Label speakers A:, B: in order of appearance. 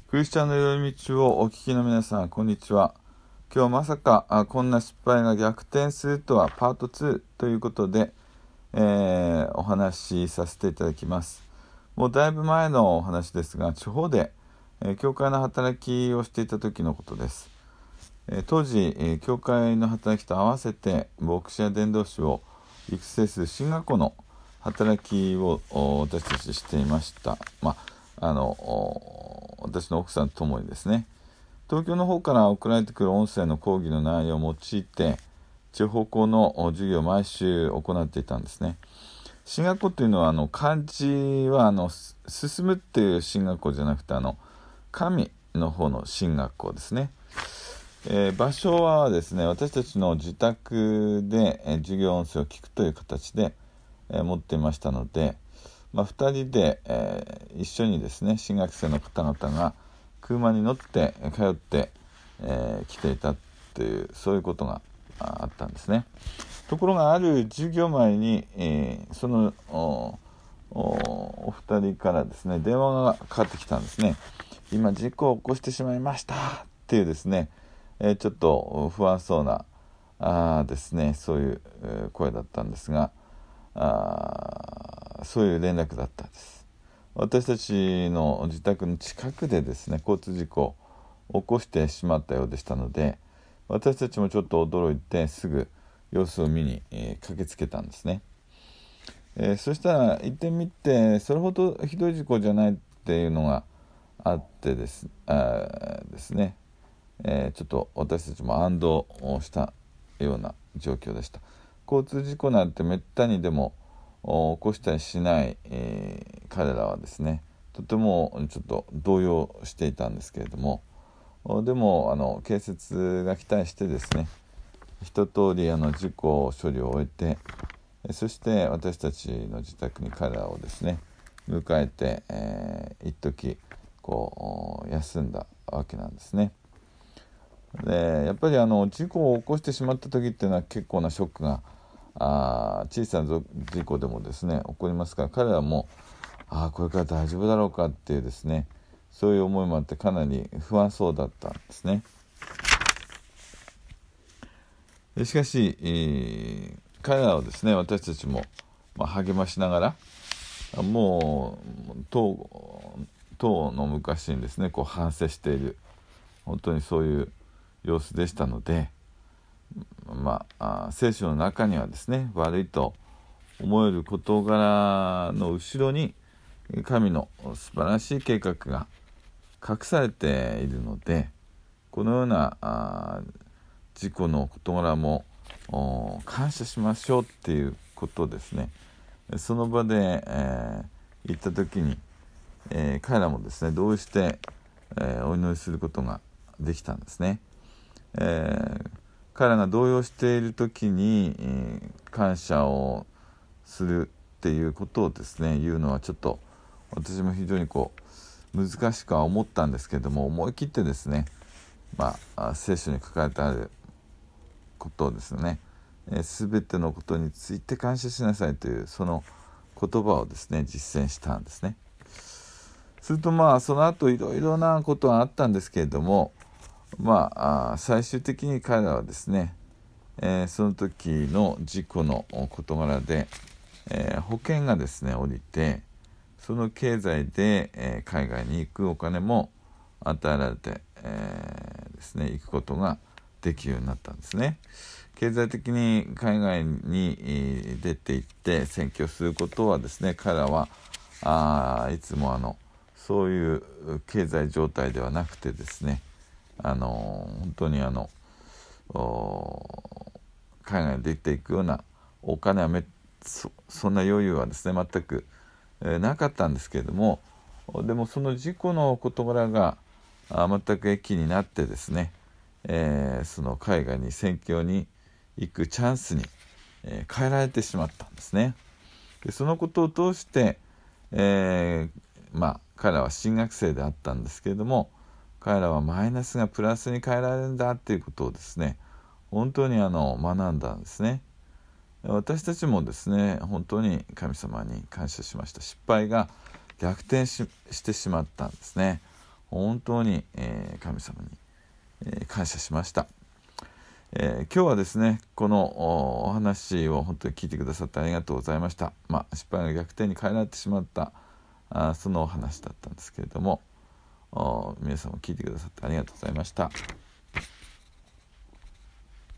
A: クリスチャンの寄り道をお聞きの皆さん、こんにちは。今日まさかこんな失敗が逆転するとはパート2ということで、お話しさせていただきます。もうだいぶ前のお話ですが、地方で、教会の働きをしていた時のことです。当時、教会の働きと合わせて牧師や伝道師を育成する進学校の働きを私たちしていました。私の奥さんと共にですね、東京の方から送られてくる音声の講義の内容を用いて地方校の授業を毎週行っていたんですね。進学校というのは漢字は進むっていう進学校じゃなくて神の方の進学校ですね。場所はですね、私たちの自宅で、授業音声を聞くという形で、持っていましたので、2人で、一緒にですね、新学生の方々が車に乗って通って、来ていたという、そういうことがあったんですね。ところがある授業前に、そのお二人からですね、電話がかかってきたんですね。今事故を起こしてしまいましたっていうですね、ちょっと不安そうなですね、そういう、声だったんですが、そういう連絡だったんです。私たちの自宅の近くでですね、交通事故を起こしてしまったようでしたので、私たちもちょっと驚いてすぐ様子を見に、駆けつけたんですね。そしたら行ってみて、それほどひどい事故じゃないっていうのがあってですね、ちょっと私たちも安堵したような状況でした。交通事故なんてめったにでも起こしたりしない、彼らはですね、とてもちょっと動揺していたんですけれども、でも警察が期待してですね、一通り事故処理を終えて、そして私たちの自宅に彼らをですね迎えて、一時こう休んだわけなんですね。でやっぱり事故を起こしてしまった時っていうのは結構なショックが小さな事故でもですね起こりますから、彼らもこれから大丈夫だろうかっていうですね、そういう思いもあってかなり不安そうだったんですね。しかし、彼らをですね私たちも、励ましながら、もう当の昔にですねこう反省している、本当にそういう様子でしたので、聖書の中にはですね、悪いと思える事柄の後ろに神の素晴らしい計画が隠されているので、このような事故の事柄も感謝しましょうっていうことをですね、その場で、言った時に、彼らもですね同意して、お祈りすることができたんですね。彼らが動揺している時に、感謝をするっていうことをですね言うのはちょっと私も非常に難しくは思ったんですけれども、思い切ってですね、聖書に書かれてあることをですね、全てのことについて感謝しなさいというその言葉をですね実践したんですね。するとその後いろいろなことはあったんですけれども、最終的に彼らはですね、その時の事故の事柄で、保険がですね降りて、その経済で、海外に行くお金も与えられて、ですね行くことができるようになったんですね。経済的に海外に出て行って宣教することはですね、彼らはいつもそういう経済状態ではなくてですね、本当に海外に出ていくようなお金はそんな余裕はですね全く、なかったんですけれども、でもその事故の事柄が全く益になってですね、その海外に宣教に行くチャンスに、変えられてしまったんですね。でそのことを通して、彼らは新学生であったんですけれども、彼らはマイナスがプラスに変えられるんだっていうことをですね本当に学んだんですね。私たちもですね本当に神様に感謝しました。失敗が逆転してしまったんですね。 本当に、神様に、感謝しました。今日はですねこのお話を本当に聞いてくださってありがとうございました。失敗が逆転に変えられてしまったそのお話だったんですけれども、皆さんも聞いてくださってありがとうございました。